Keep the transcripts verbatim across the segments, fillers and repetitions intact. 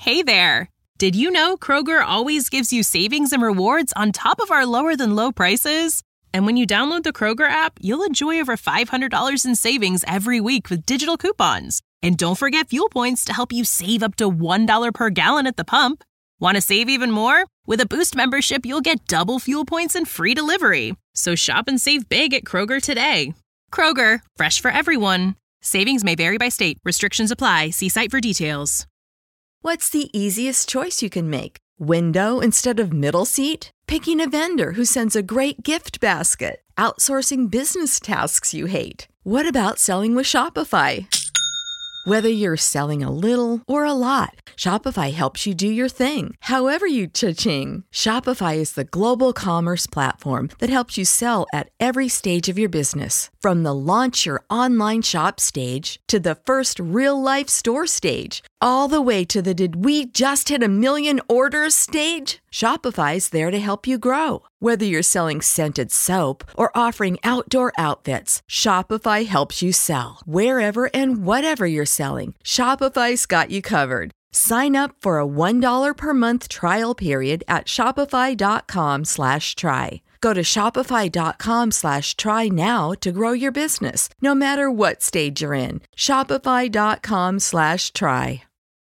Hey there! Did you know Kroger always gives you savings and rewards on top of our lower-than-low prices? And when you download the Kroger app, you'll enjoy over five hundred dollars in savings every week with digital coupons. And don't forget fuel points to help you save up to one dollar per gallon at the pump. Want to save even more? With a Boost membership, you'll get double fuel points and free delivery. So shop and save big at Kroger today. Kroger, fresh for everyone. Savings may vary by state. Restrictions apply. See site for details. What's the easiest choice you can make? Window instead of middle seat? Picking a vendor who sends a great gift basket? Outsourcing business tasks you hate? What about selling with Shopify? Whether you're selling a little or a lot, Shopify helps you do your thing, however you cha-ching. Shopify is the global commerce platform that helps you sell at every stage of your business. From the launch your online shop stage to the first real-life store stage, all the way to the did we just hit a million orders stage. Shopify's there to help you grow. Whether you're selling scented soap or offering outdoor outfits, Shopify helps you sell. Wherever and whatever you're selling, Shopify's got you covered. Sign up for a one dollar per month trial period at shopify.com slash try. Go to shopify.com slash try now to grow your business, no matter what stage you're in. Shopify.com slash try.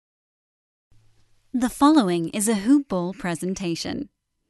The following is a Hoop Ball presentation.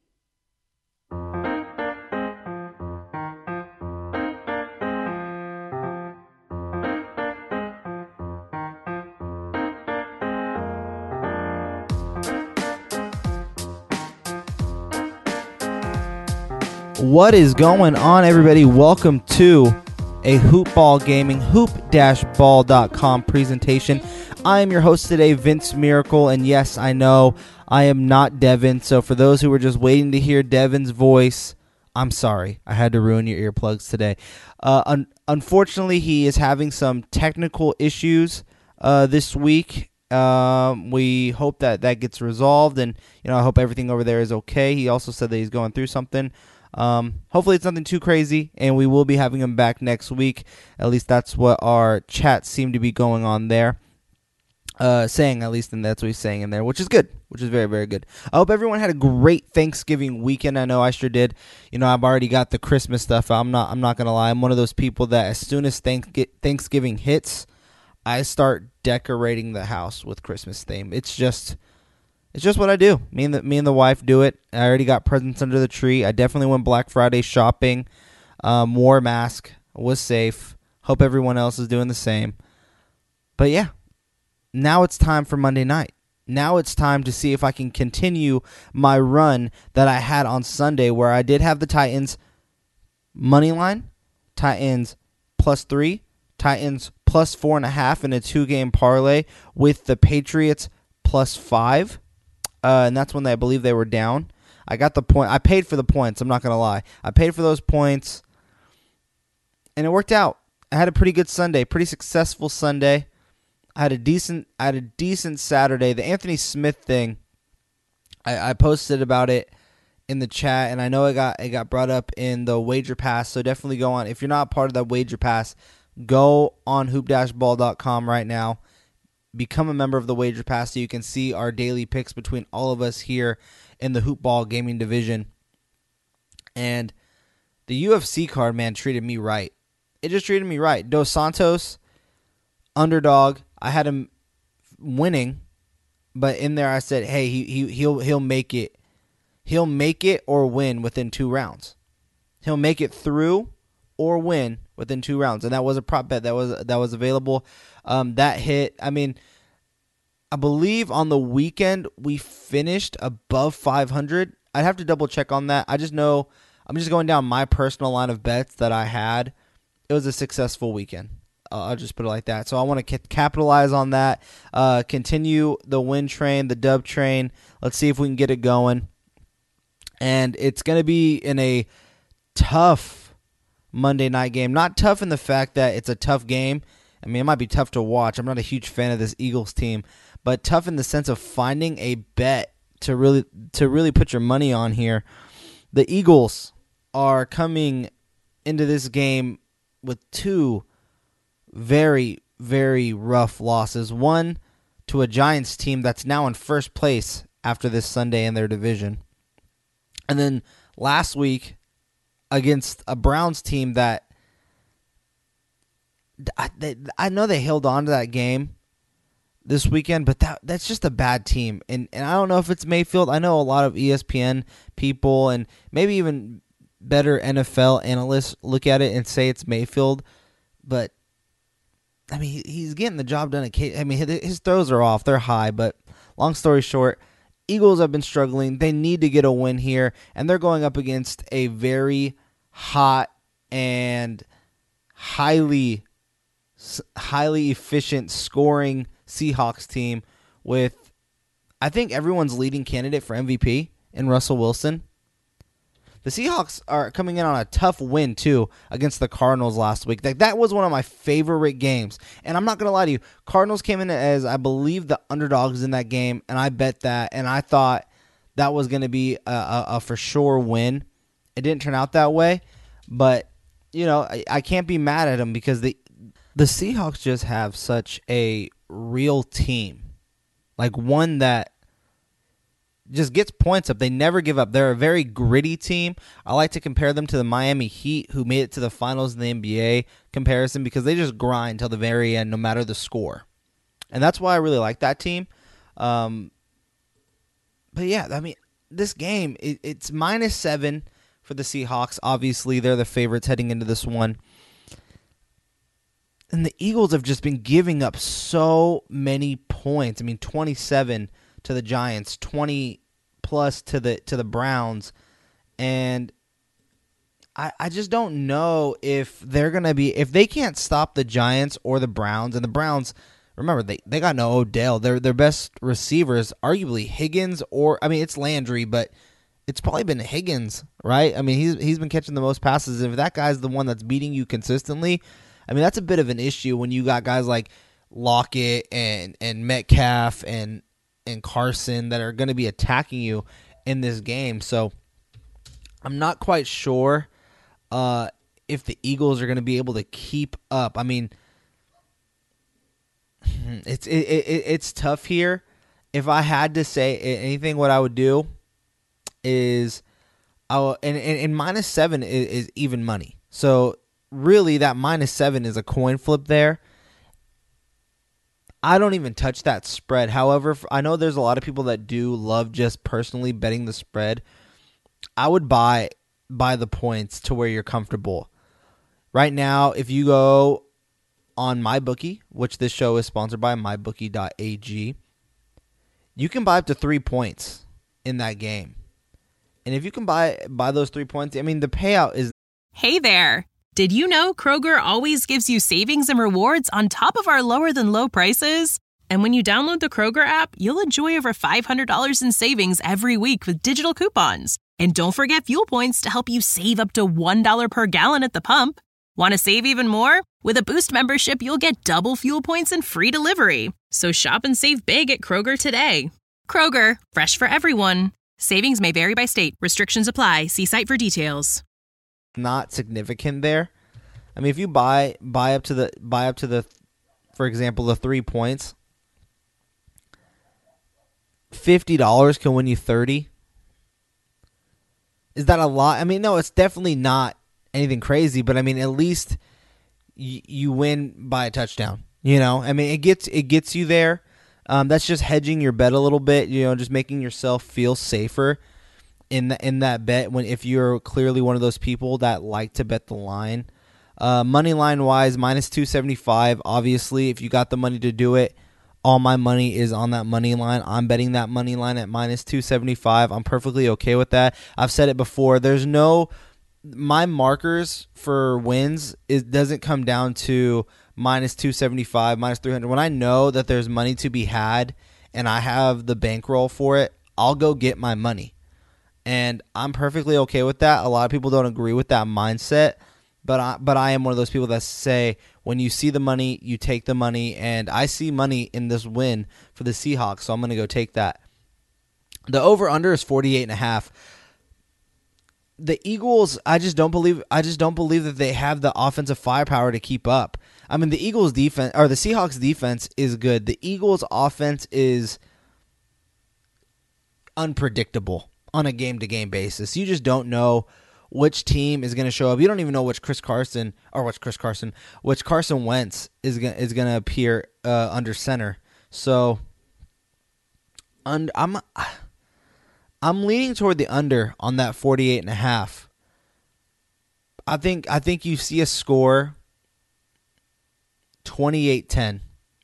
What is going on, everybody? Welcome to a Hoop Ball Gaming hoop dash ball dot com presentation. I am your host today, Vince Miracle, and yes, I know I am not Devin, so for those who were just waiting to hear Devin's voice, I'm sorry. I had to ruin your earplugs today. Uh, un- unfortunately, he is having some technical issues uh, this week. Um, we hope that that gets resolved, and you know, I hope everything over there is okay. He also said that he's going through something. Um, hopefully it's nothing too crazy, and we will be having him back next week. At least that's what our chats seem to be going on there. Uh, saying, at least, and that's what he's saying in there, which is good, which is very, very good. I hope everyone had a great Thanksgiving weekend. I know I sure did. You know, I've already got the Christmas stuff. I'm not, I'm not going to lie. I'm one of those people that as soon as Thanksgiving hits, I start decorating the house with Christmas theme. It's just... It's just what I do. Me and the me and the wife do it. I already got presents under the tree. I definitely went Black Friday shopping. Um, wore a mask. Was safe. Hope everyone else is doing the same. But yeah, now it's time for Monday night. Now it's time to see if I can continue my run that I had on Sunday, where I did have the Titans money line, Titans plus three, Titans plus four and a half in a two-game parlay with the Patriots plus five. Uh, and that's when they, I believe they were down. I got the point. I paid for the points. I'm not going to lie. I paid for those points, and it worked out. I had a pretty good Sunday, pretty successful Sunday. I had a decent, I had a decent Saturday. The Anthony Smith thing, I, I posted about it in the chat, and I know it got it got brought up in the Wager Pass. So definitely go on. If you're not part of that Wager Pass, go on hoop dash ball dot com right now. Become a member of the Wager Pass so you can see our daily picks between all of us here in the Hoop Ball Gaming division. And the U F C card, man, treated me right. It just treated me right. Dos Santos, underdog. I had him winning, but in there I said, hey, he, he he'll he'll make it. He'll make it or win within two rounds. He'll make it through or win within two rounds, and that was a prop bet that was that was available. Um, that hit. I mean, I believe on the weekend we finished above five hundred. I'd have to double check on that. I just know I'm just going down my personal line of bets that I had. It was a successful weekend. Uh, I'll just put it like that. So I want to capitalize on that. Uh, continue the win train, the dub train. Let's see if we can get it going. And it's going to be in a tough Monday night game. Not tough in the fact that it's a tough game. I mean, it might be tough to watch. I'm not a huge fan of this Eagles team, but tough in the sense of finding a bet to really to really put your money on here. The Eagles are coming into this game with two very, very rough losses. One to a Giants team that's now in first place after this Sunday in their division. And then last week against a Browns team that I, they, I know they held on to that game this weekend, but that that's just a bad team. And and I don't know if it's Mayfield. I know a lot of E S P N people and maybe even better N F L analysts look at it and say it's Mayfield, but I mean, he's getting the job done. I mean, his throws are off. They're high, but long story short, Eagles have been struggling. They need to get a win here, and they're going up against a very hot and highly, highly efficient scoring Seahawks team with, I think, everyone's leading candidate for M V P in Russell Wilson. The Seahawks are coming in on a tough win, too, against the Cardinals last week. That, that was one of my favorite games. And I'm not going to lie to you. Cardinals came in as, I believe, the underdogs in that game, and I bet that. And I thought that was going to be a, a, a for sure win. It didn't turn out that way. But, you know, I, I can't be mad at them because the, the Seahawks just have such a real team. Like one that just gets points up. They never give up. They're a very gritty team. I like to compare them to the Miami Heat, who made it to the finals in the N B A comparison, because they just grind till the very end, no matter the score. And that's why I really like that team. Um, but yeah, I mean, this game, it, it's minus seven for the Seahawks. Obviously, they're the favorites heading into this one. And the Eagles have just been giving up so many points. I mean, twenty-seven to the Giants, twenty plus to the to the Browns, and I I just don't know if they're gonna be if they can't stop the Giants or the Browns. And the Browns, remember, they, they got no Odell. Their their best receivers, arguably Higgins, or I mean it's Landry, but it's probably been Higgins, right? I mean he's he's been catching the most passes. If that guy's the one that's beating you consistently, I mean that's a bit of an issue when you got guys like Lockett and and Metcalf and and Carson that are going to be attacking you in this game. So I'm not quite sure uh, if the Eagles are going to be able to keep up. I mean, it's it, it, it's tough here. If I had to say anything, what I would do is, I will, and, and, and minus seven is, is even money. So really that minus seven is a coin flip there. I don't even touch that spread. However, I know there's a lot of people that do love just personally betting the spread. I would buy buy the points to where you're comfortable. Right now, if you go on MyBookie, which this show is sponsored by, my bookie dot a g, you can buy up to three points in that game. And if you can buy buy those three points, I mean, the payout is... Hey there. Did you know Kroger always gives you savings and rewards on top of our lower-than-low prices? And when you download the Kroger app, you'll enjoy over five hundred dollars in savings every week with digital coupons. And don't forget fuel points to help you save up to one dollar per gallon at the pump. Want to save even more? With a Boost membership, you'll get double fuel points and free delivery. So shop and save big at Kroger today. Kroger, fresh for everyone. Savings may vary by state. Restrictions apply. See site for details. Not significant there. I mean, if you buy buy up to the buy up to the, for example, the three points, fifty dollars can win you thirty. Is that a lot? I mean, no, it's definitely not anything crazy, but I mean, at least y- you win by a touchdown. You know, I mean, it gets it gets you there. Um, that's just hedging your bet a little bit. You know, just making yourself feel safer in the, in that bet when if you're clearly one of those people that like to bet the line. Uh, money line wise, minus two seventy-five. Obviously, if you got the money to do it, all my money is on that money line. I'm betting that money line at minus two seventy-five. I'm perfectly okay with that. I've said it before. There's no my markers for wins. It doesn't come down to minus two seventy-five, minus three hundred. When I know that there's money to be had and I have the bankroll for it, I'll go get my money. And I'm perfectly okay with that. A lot of people don't agree with that mindset, but I, but I am one of those people that say when you see the money, you take the money, and I see money in this win for the Seahawks, so I'm going to go take that. The over-under is forty-eight and a half. The Eagles, I just don't believe I just don't believe that they have the offensive firepower to keep up. I mean, the Eagles defense or the Seahawks defense is good. The Eagles offense is unpredictable on a game-to-game basis. You just don't know which team is going to show up. You don't even know which Chris Carson or which Chris Carson, which Carson Wentz is going is going to appear uh, under center. So, und, I'm I'm leaning toward the under on that forty-eight and a half. I think I think you see a score twenty-eight ten.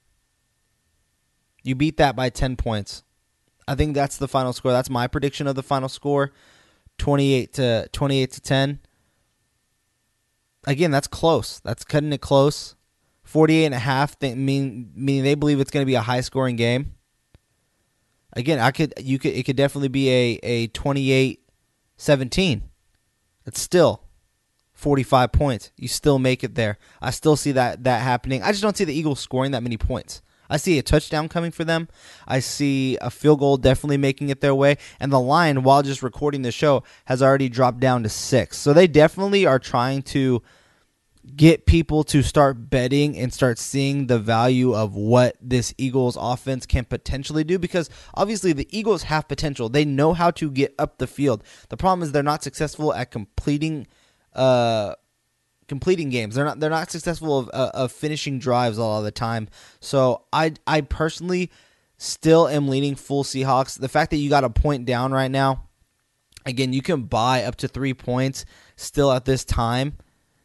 You beat that by ten points. I think that's the final score. That's my prediction of the final score, twenty-eight to ten. Again, that's close. That's cutting it close. forty-eight and a half th- mean meaning they believe it's going to be a high-scoring game. Again, I could you could it could definitely be a a twenty-eight seventeen. It's still forty-five points. You still make it there. I still see that that happening. I just don't see the Eagles scoring that many points. I see a touchdown coming for them. I see a field goal definitely making it their way. And the line, while just recording the show, has already dropped down to six. So they definitely are trying to get people to start betting and start seeing the value of what this Eagles offense can potentially do, because obviously the Eagles have potential. They know how to get up the field. The problem is they're not successful at completing uh completing games. They're not they're not successful of, uh, of finishing drives a lot of the time. So I I personally still am leaning full Seahawks. The fact that you got a point down right now, again, you can buy up to three points still at this time.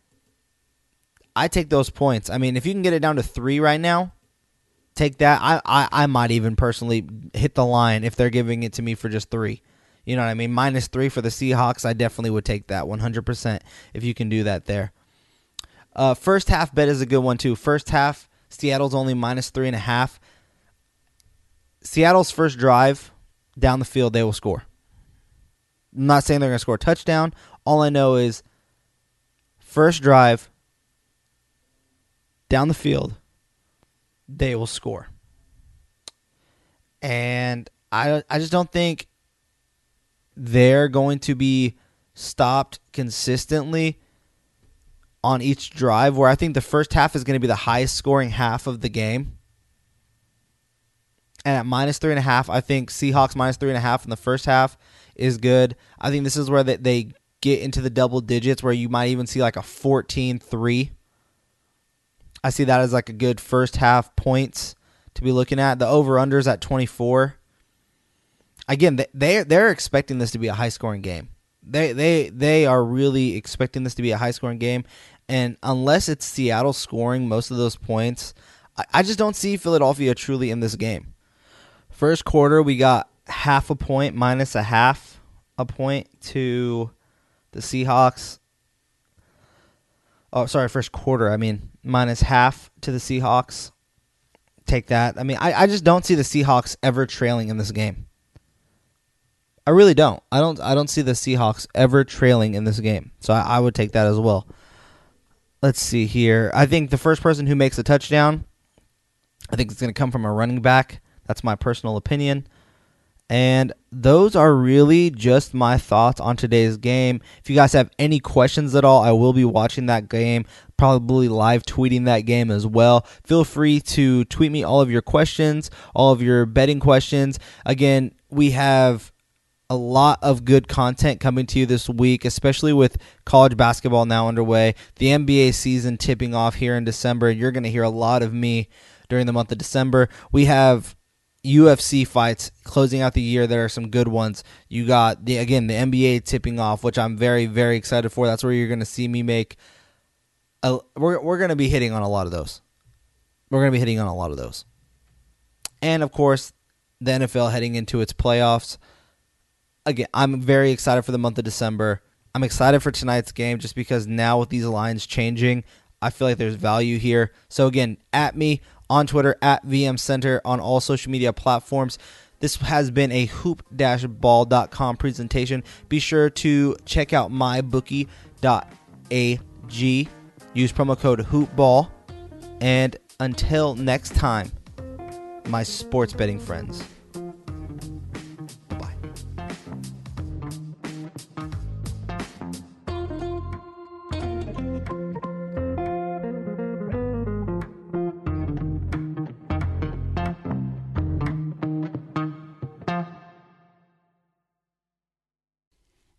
I take those points. I mean, if you can get it down to three right now, take that. I, I, I might even personally hit the line if they're giving it to me for just three. You know what I mean? Minus three for the Seahawks, I definitely would take that one hundred percent if you can do that there. Uh, first half bet is a good one too. First half, Seattle's only minus three and a half. Seattle's first drive down the field, they will score. I'm not saying they're going to score a touchdown. All I know is first drive down the field, they will score. And I I just don't think they're going to be stopped consistently on each drive, where I think the first half is going to be the highest scoring half of the game. And at minus three and a half, I think Seahawks minus three and a half in the first half is good. I think this is where they, they get into the double digits, where you might even see like a fourteen three. I see that as like a good first half points to be looking at. The over-unders at twenty-four. Again, they they're expecting this to be a high-scoring game. They they they are really expecting this to be a high-scoring game, and unless it's Seattle scoring most of those points, I, I just don't see Philadelphia truly in this game. First quarter, we got half a point minus a half a point to the Seahawks. Oh, sorry, first quarter. I mean, minus half to the Seahawks. Take that. I mean, I, I just don't see the Seahawks ever trailing in this game. I really don't. I don't. I don't see the Seahawks ever trailing in this game. So I, I would take that as well. Let's see here. I think the first person who makes a touchdown, I think it's going to come from a running back. That's my personal opinion. And those are really just my thoughts on today's game. If you guys have any questions at all, I will be watching that game, probably live tweeting that game as well. Feel free to tweet me all of your questions, all of your betting questions. Again, we have a lot of good content coming to you this week, especially with college basketball now underway, the N B A season tipping off here in December. You're going to hear a lot of me during the month of December. We have U F C fights closing out the year. There are some good ones. You got, the again, the N B A tipping off, which I'm very, very excited for. That's where you're going to see me make a, we're, we're going to be hitting on a lot of those. We're going to be hitting on a lot of those. And, of course, the N F L heading into its playoffs. Again, I'm very excited for the month of December. I'm excited for tonight's game just because now with these lines changing, I feel like there's value here. So, again, at me on Twitter, at V M Center, on all social media platforms. This has been a hoop dash ball dot com presentation. Be sure to check out my bookie dot a g. Use promo code HoopBall. And until next time, my sports betting friends.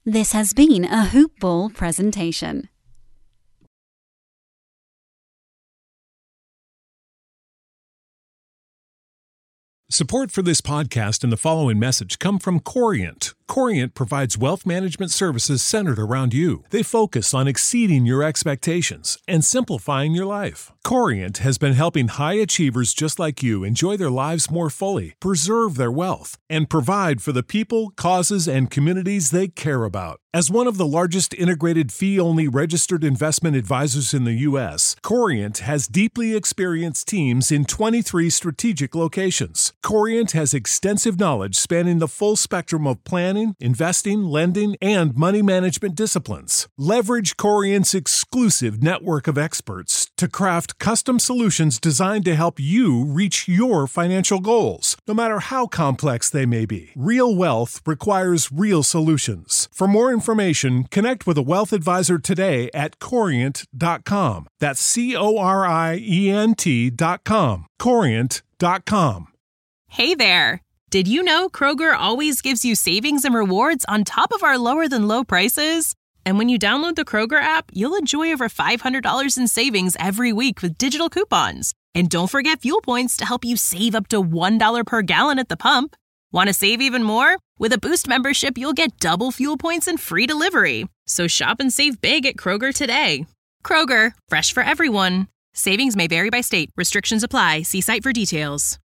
This has been a Hoop Ball presentation. Support for this podcast and the following message come from Corient. Corient provides wealth management services centered around you. They focus on exceeding your expectations and simplifying your life. Corient has been helping high achievers just like you enjoy their lives more fully, preserve their wealth, and provide for the people, causes, and communities they care about. As one of the largest integrated fee-only registered investment advisors in the U S, Corient has deeply experienced teams in twenty-three strategic locations. Corient has extensive knowledge spanning the full spectrum of planning, investing, lending, and money management disciplines. Leverage Corient's exclusive network of experts to craft custom solutions designed to help you reach your financial goals, no matter how complex they may be. Real wealth requires real solutions. For more information, connect with a wealth advisor today at corient dot com. That's C O R I E N T dot com. corient dot com. Hey there! Did you know Kroger always gives you savings and rewards on top of our lower-than-low prices? And when you download the Kroger app, you'll enjoy over five hundred dollars in savings every week with digital coupons. And don't forget fuel points to help you save up to one dollar per gallon at the pump. Want to save even more? With a Boost membership, you'll get double fuel points and free delivery. So shop and save big at Kroger today. Kroger, fresh for everyone. Savings may vary by state. Restrictions apply. See site for details.